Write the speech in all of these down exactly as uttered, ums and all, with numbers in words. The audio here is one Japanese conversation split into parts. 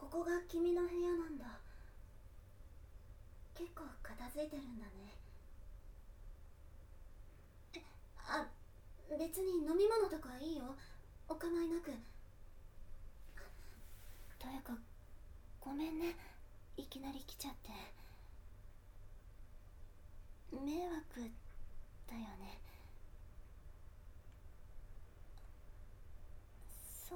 こが君の部屋なんだ。結構片付いてるんだね。あ、別に飲み物とかいいよ、お構いなく。というかごめんね、いきなり来ちゃって。迷惑だよね。そう、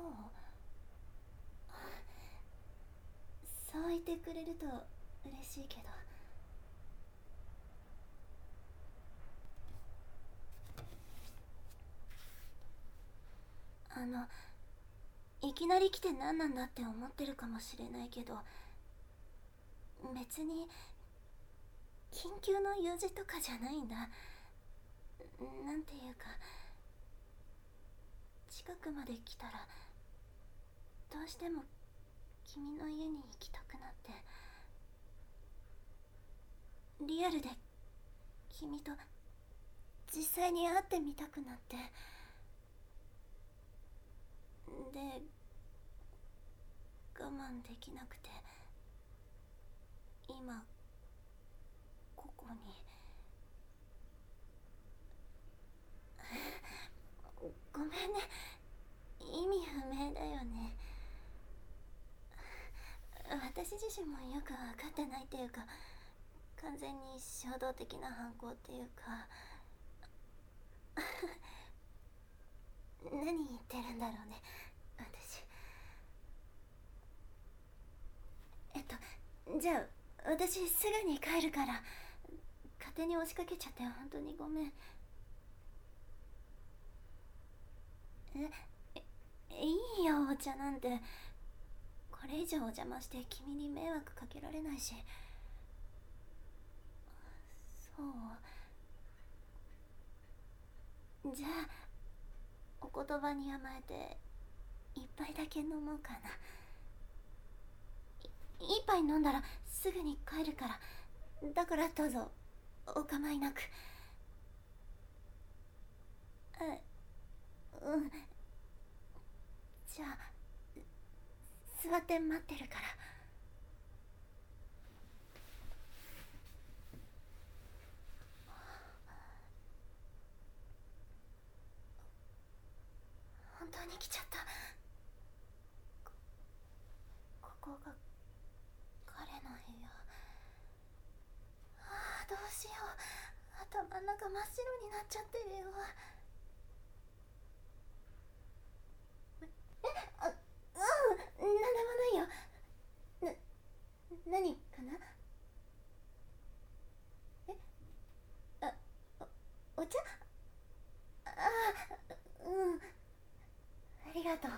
そう言ってくれると嬉しいけど。あの、いきなり来て何なんだって思ってるかもしれないけど、別に緊急の用事とかじゃないんだ。なんていうか、近くまで来たらどうしても君の家に行きたくなって、リアルで君と実際に会ってみたくなって。で、我慢できなくて、今ここに。ごめんね、意味不明だよね。私自身もよく分かってないっていうか、完全に衝動的な犯行っていうか何言ってるんだろうね、私。えっとじゃあ私すぐに帰るから。勝手に押しかけちゃって本当にごめん。え、いいよ、お茶なんて。これ以上お邪魔して君に迷惑かけられないし。そうじゃあ、お言葉に甘えて一杯だけ飲もうかな。一杯飲んだらすぐに帰るから。だからどうぞお構いなく。あ、うん。じゃあ座って待ってるから。本当に来ちゃった。こ、ここが彼の部屋。ああ、どうしよう、頭の中真っ白になっちゃってるよ。え、あ、うん、なんでもないよ。な、何かな。え、あ、お、お茶。ああ、うん、ありがとう。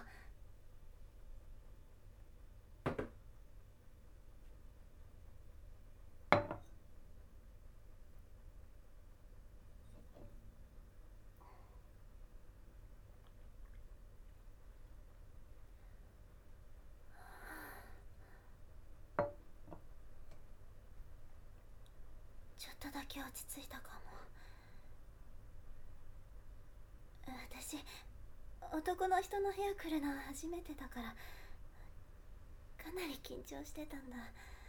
ちょっとだけ落ち着いたかも。私、男の人の部屋来るの初めてだから、かなり緊張してたんだ。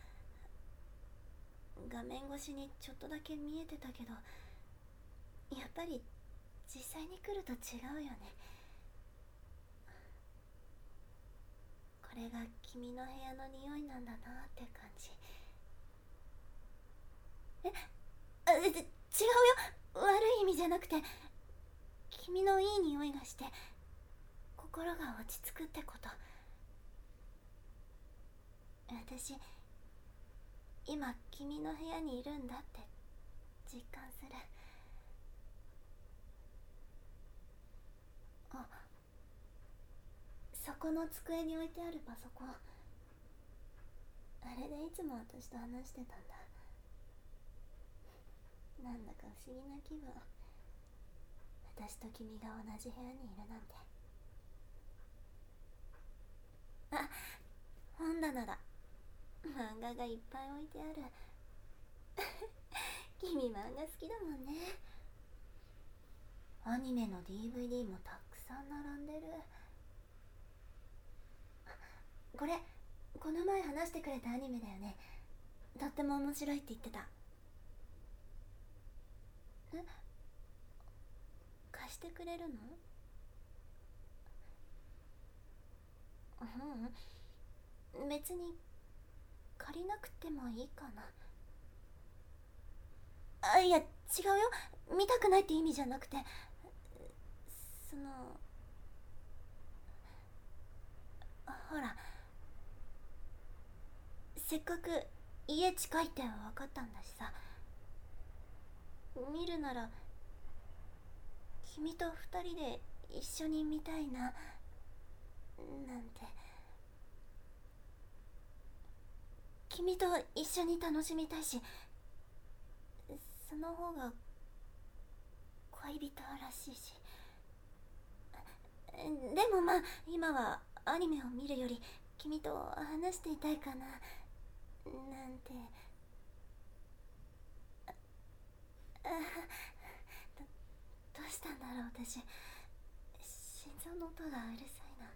画面越しにちょっとだけ見えてたけど、やっぱり実際に来ると違うよね。これが君の部屋の匂いなんだなって感じ。え、あ、違うよ、悪い意味じゃなくて、君のいい匂いがして心が落ち着くってこと。私、今君の部屋にいるんだって実感する。あ、そこの机に置いてあるパソコン、あれでいつも私と話してたんだ。なんだか不思議な気分。私と君が同じ部屋にいるなんて。あ、本棚だ。漫画がいっぱい置いてある。君漫画好きだもんね。アニメの ディーブイディー もたくさん並んでる。これこの前話してくれたアニメだよね。とっても面白いって言ってた。え、貸してくれるの？うん、別に借りなくてもいいかな。あ、いや違うよ、見たくないって意味じゃなくて、そのほら、せっかく家近いって分かったんだしさ、見るなら君と二人で一緒に見たいななんて。君と一緒に楽しみたいし、その方が恋人らしいし。でもまあ今はアニメを見るより君と話していたいかななんて。あ、ど、どうしたんだろう私。心臓の音がうるさいな。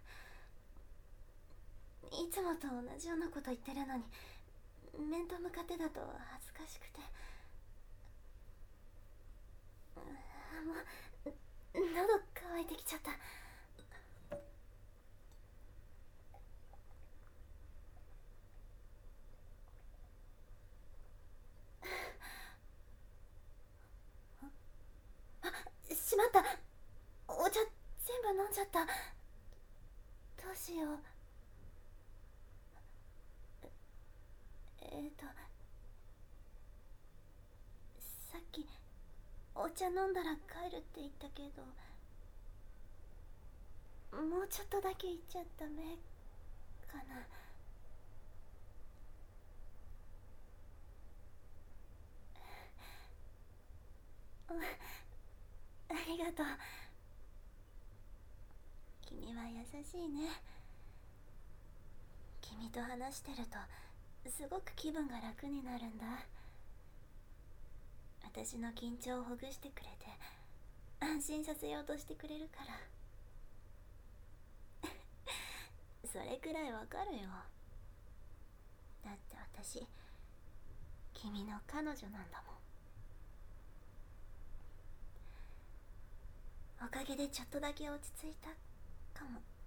いつもと同じようなこと言ってるのに面と向かってだと恥ずかしくて。もう喉乾いてきちゃった。しまった、お茶全部飲んじゃった。どうしよう。えっ、ー、とさっきお茶飲んだら帰るって言ったけど、もうちょっとだけ行っちゃダメかな。うん、ありがとう。君は優しいね。君と話してるとすごく気分が楽になるんだ。私の緊張をほぐしてくれて安心させようとしてくれるからそれくらいわかるよ。だって私君の彼女なんだもん。おかげでちょっとだけ落ち着いたかも。